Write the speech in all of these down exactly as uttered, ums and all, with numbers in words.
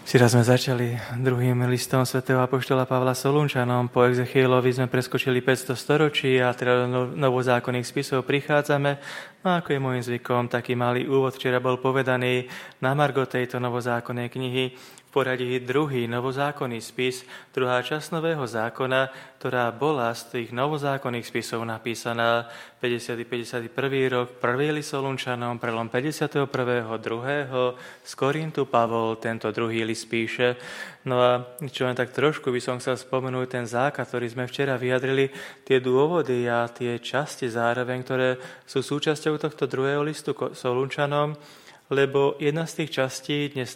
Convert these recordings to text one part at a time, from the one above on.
Včera sme začali druhým listom svätého apoštola Pavla Solunčanom. Po Exechielovi sme preskočili päťsto storočí a teda do novozákonných spisov prichádzame. No ako je môjim zvykom, taký malý úvod včera bol povedaný na margo tejto novozákonnej knihy. V poradí druhý novozákonný spis, druhá časť Nového zákona, ktorá bola z tých novozákonných spisov napísaná päťdesiaty päťdesiaty prvý rok, prvý list Solunčanom, prelom päťdesiateho prvého druhého z Korintu Pavol tento druhý list píše. No a čo len tak trošku by som chcel spomenúť ten základ, ktorý sme včera vyjadrili, tie dôvody a tie časti zároveň, ktoré sú súčasťou tohto druhého listu Solunčanom, lebo jedna z tých častí dnes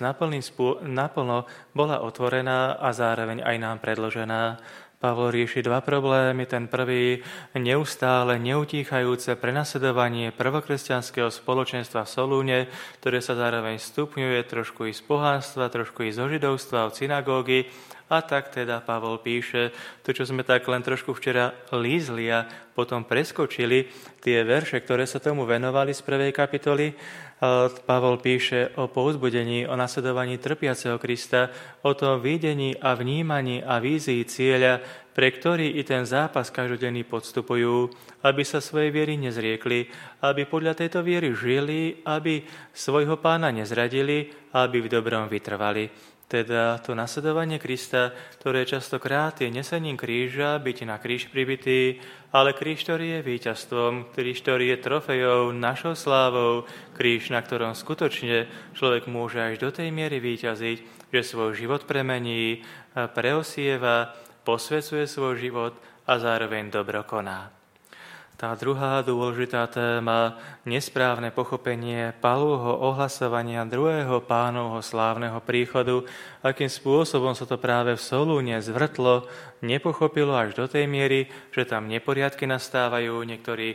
naplno bola otvorená a zároveň aj nám predložená. Pavol rieši dva problémy. Ten prvý, neustále neutíchajúce prenasledovanie prvokresťanského spoločenstva v Solúne, ktoré sa zároveň stupňuje trošku i z pohánstva, trošku i zo židovstva, od synagógy. A tak teda Pavol píše to, čo sme tak len trošku včera lízli a potom preskočili, tie verše, ktoré sa tomu venovali z prvej kapitoly. Pavol píše o povzbudení, o nasledovaní trpiaceho Krista, o tom videní a vnímaní a vízii cieľa, pre ktorý i ten zápas každodenný podstupujú, aby sa svojej viery nezriekli, aby podľa tejto viery žili, aby svojho pána nezradili, aby v dobrom vytrvali. Teda to nasledovanie Krista, ktoré častokrát je nesením kríža, byť na kríž pribitý, ale kríž, ktorý je víťazstvom, kríž, ktorý je trofejou, našou slávou, kríž, na ktorom skutočne človek môže až do tej miery víťaziť, že svoj život premení, preosieva, posvecuje svoj život a zároveň dobro koná. Tá druhá dôležitá téma, nesprávne pochopenie Pavlovho ohlasovania druhého pánovho slávneho príchodu, akým spôsobom sa to práve v Solúne zvrtlo, nepochopilo až do tej miery, že tam neporiadky nastávajú, niektorí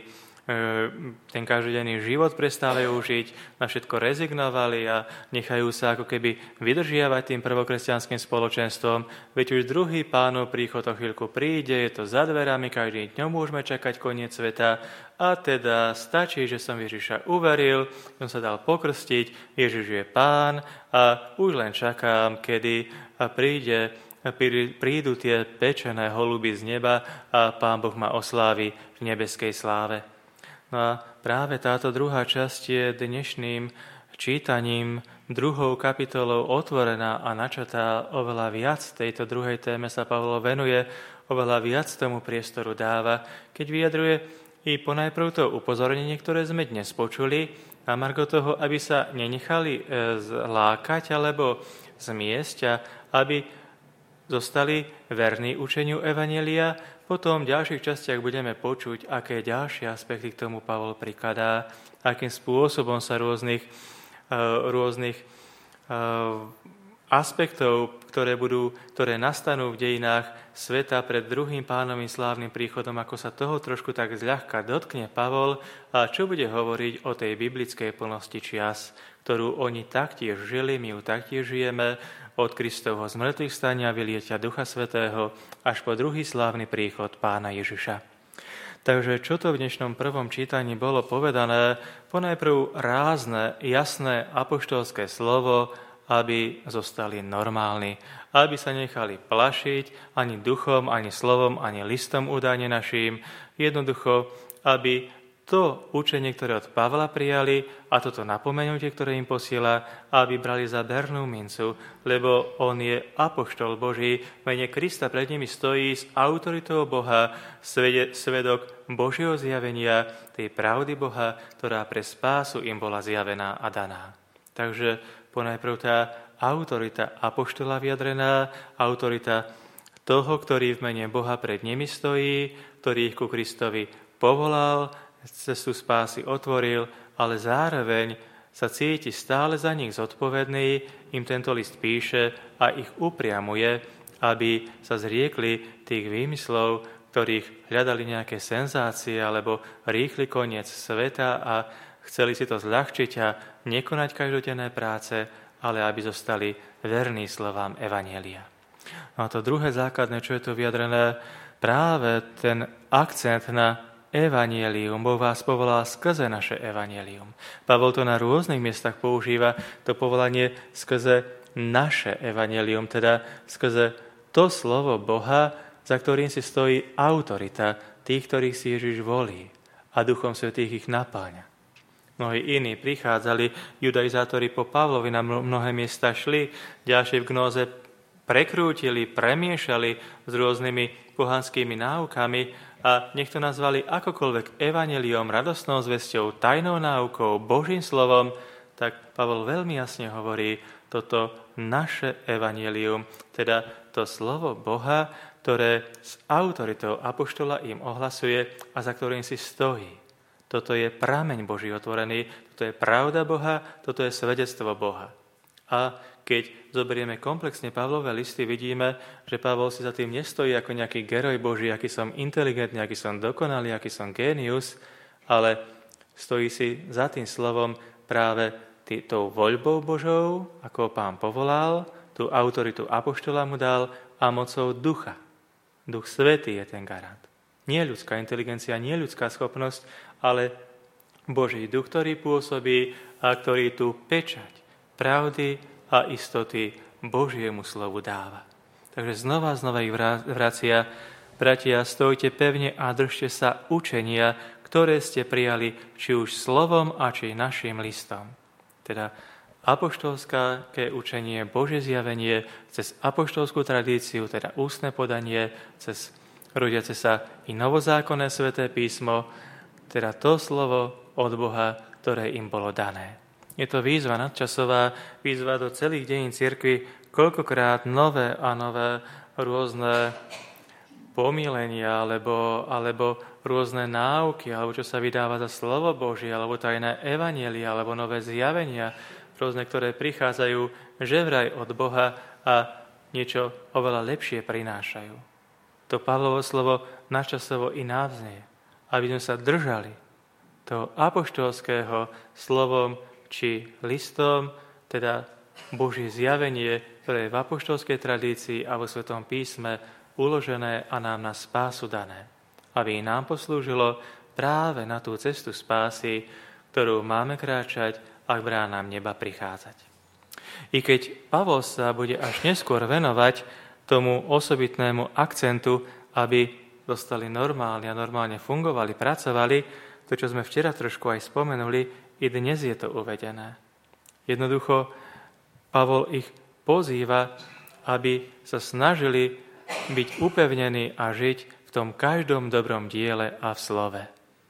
ten každodenný život prestávajú žiť, na všetko rezignovali a nechajú sa ako keby vydržiavať tým prvokresťanským spoločenstvom. Veď už druhý pánov príchod o chvíľku príde, je to za dverami, každý dňom môžeme čakať koniec sveta a teda stačí, že som Ježiša uveril, som sa dal pokrstiť, Ježiš je pán a už len čakám, kedy príde prídu tie pečené holuby z neba a Pán Boh ma oslávi v nebeskej sláve. No a práve táto druhá časť je dnešným čítaním druhou kapitolou otvorená a načatá oveľa viac. Tejto druhej téme sa Pavlo venuje, oveľa viac tomu priestoru dáva, keď vyjadruje i ponajprv to upozornenie, ktoré sme dnes počuli, a margo toho, aby sa nenechali zlákať alebo zmiesť a aby zostali verní učeniu evanjelia. Potom v ďalších častiach budeme počuť, aké ďalšie aspekty k tomu Pavol prikladá, akým spôsobom sa rôznych, rôznych aspektov, ktoré, budú, ktoré nastanú v dejinách sveta pred druhým pánovým slávnym príchodom, ako sa toho trošku tak zľahka dotkne Pavol a čo bude hovoriť o tej biblickej plnosti čias, ktorú oni taktiež žili, my ju taktiež žijeme, od Kristovho zmrtvých stania, vylietia Ducha Svätého až po druhý slávny príchod Pána Ježiša. Takže čo to v dnešnom prvom čítaní bolo povedané? Ponajprv rázne, jasné apoštolské slovo, aby zostali normálni, aby sa nechali plašiť ani duchom, ani slovom, ani listom údajne naším. Jednoducho, aby to učenie, ktoré od Pavla prijali a toto napomenutie, ktoré im posiela, aby brali za bernú mincu, lebo on je apoštol Boží, v mene Krista pred nimi stojí s autoritou Boha, svedok Božieho zjavenia, tej pravdy Boha, ktorá pre spásu im bola zjavená a daná. Takže ponajprv tá autorita apoštola vyjadrená, autorita toho, ktorý v mene Boha pred nimi stojí, ktorý ich ku Kristovi povolal, cestu spásy otvoril, ale zároveň sa cíti stále za nich zodpovedný, im tento list píše a ich upriamuje, aby sa zriekli tých výmyslov, ktorých hľadali nejaké senzácie alebo rýchly koniec sveta a chceli si to zľahčiť a nekonať každodenné práce, ale aby zostali verní slovám evanjelia. No a to druhé základné, čo je tu vyjadrené, práve ten akcent na evanjelium. Boh vás povolal skrze naše evanjelium. Pavol to na rôznych miestach používa, to povolanie skrze naše evanjelium, teda skrze to slovo Boha, za ktorým si stojí autorita tých, ktorých si Ježiš volí a Duchom Svätým ich napáňa. Mnohí iní prichádzali, judaizátori po Pavlovi na mnohé miesta šli, ďalšie v gnóze prekrútili, premiešali s rôznymi pohanskými náukami a nech to nazvali akokoľvek evanjeliom, radostnou zvesťou, tajnou náukou, Božím slovom, tak Pavol veľmi jasne hovorí, toto naše evanjelium, teda to slovo Boha, ktoré s autoritou apoštola im ohlasuje a za ktorým si stojí. Toto je prameň Boží otvorený, toto je pravda Boha, toto je svedectvo Boha. A keď zoberieme komplexne Pavlové listy, vidíme, že Pavol si za tým nestojí ako nejaký geroj Boží, aký som inteligentný, aký som dokonalý, aký som génius, ale stojí si za tým slovom práve tý, tou voľbou Božou, ako Pán povolal, tú autoritu apoštola mu dal a mocou ducha. Duch Svätý je ten garant. Nie ľudská inteligencia, nie ľudská schopnosť, ale Boží duch, ktorý pôsobí a ktorý tú pečať pravdy a istoty Božiemu slovu dáva. Takže znova, znova ich vracia. Bratia, stojte pevne a držte sa učenia, ktoré ste prijali, či už slovom a či našim listom. Teda apoštolské učenie, Božie zjavenie, cez apoštolskú tradíciu, teda ústne podanie, cez rodiace sa i novozákonné sväté písmo, teda to slovo od Boha, ktoré im bolo dané. Je to výzva nadčasová, výzva do celých dejín cirkvi, koľkokrát nové a nové rôzne pomýlenia, alebo, alebo rôzne náuky, alebo čo sa vydáva za slovo Božie, alebo tajné evanjelia, alebo nové zjavenia, rôzne, ktoré prichádzajú že vraj od Boha a niečo oveľa lepšie prinášajú. To Pavlovo slovo nadčasovo i návznie, aby sme sa držali toho apoštolského slovom či listom, teda Božie zjavenie, ktoré je v apoštolskej tradícii a vo Svetom písme uložené a nám na spásu dané. Aby nám poslúžilo práve na tú cestu spásy, ktorú máme kráčať a k bránám neba prichádzať. I keď Pavol sa bude až neskôr venovať tomu osobitnému akcentu, aby dostali normálne a normálne fungovali, pracovali, to, čo sme včera trošku aj spomenuli, i dnes je to uvedené. Jednoducho Pavol ich pozýva, aby sa snažili byť upevnení a žiť v tom každom dobrom diele a v slove.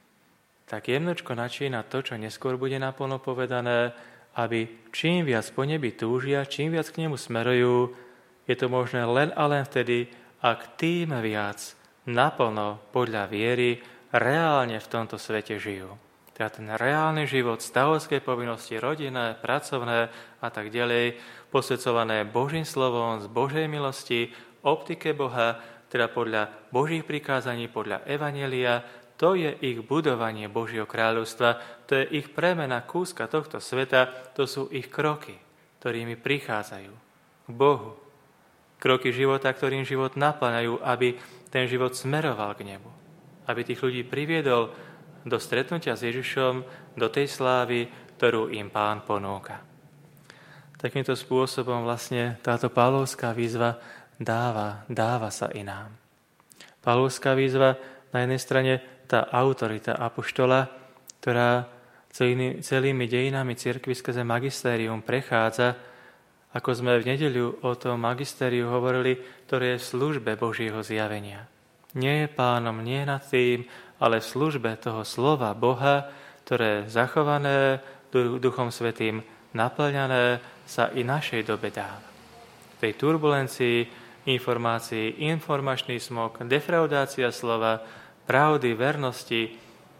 Tak jemnočko načína to, čo neskôr bude naplno povedané, aby čím viac po nebi túžia, čím viac k nemu smerujú, je to možné len a len vtedy, ak tým viac naplno podľa viery reálne v tomto svete žijú. Teda ten reálny život, stavovské povinnosti, rodinné, pracovné a tak ďalej, posvedcované Božím slovom, z Božej milosti, optike Boha, teda podľa Božích prikázaní, podľa evanjelia, to je ich budovanie Božieho kráľovstva, to je ich premena kúska tohto sveta, to sú ich kroky, ktorými prichádzajú k Bohu. Kroky života, ktorým život naplňajú, aby ten život smeroval k nebu. Aby tých ľudí priviedol do stretnutia s Ježišom, do tej slávy, ktorú im Pán ponúka. Takýmto spôsobom vlastne táto Pavlovská výzva dáva, dáva sa i nám. Pavlovská výzva na jednej strane tá autorita apoštola, ktorá celými, celými dejinami cirkvi skrze magistérium prechádza, ako sme v nedeľu o tom magistériu hovorili, ktoré je v službe Božieho zjavenia. Nie je pánom, nie nad tým, ale v službe toho slova Boha, ktoré je zachované, Duchom Svätým naplňané, sa i našej dobe dáva. V tej turbulencii, informácií, informačný smog, defraudácia slova, pravdy, vernosti,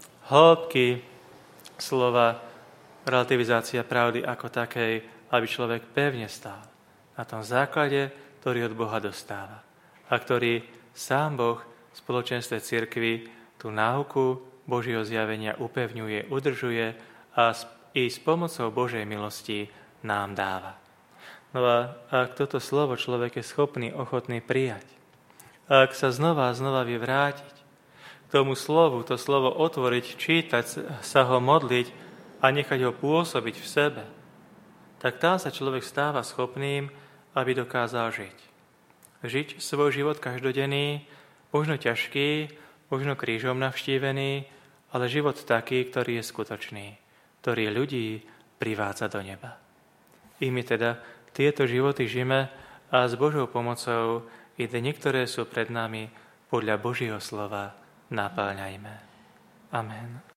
hĺbky slova, relativizácia pravdy ako takej, aby človek pevne stál na tom základe, ktorý od Boha dostáva a ktorý sám Boh v spoločenstve cirkvi tú náuku Božieho zjavenia upevňuje, udržuje a i s pomocou Božej milosti nám dáva. No a ak toto slovo človek je schopný, ochotný prijať, ak sa znova a znova vie vrátiť k tomu slovu, to slovo otvoriť, čítať sa ho, modliť a nechať ho pôsobiť v sebe, tak tam sa človek stáva schopným, aby dokázal žiť. Žiť svoj život každodenný, možno ťažký, možno krížom navštívený, ale život taký, ktorý je skutočný, ktorý ľudí privádza do neba. I my teda tieto životy žijeme a s Božou pomocou i dni, ktoré sú pred nami, podľa Božieho slova napáľňajme. Amen.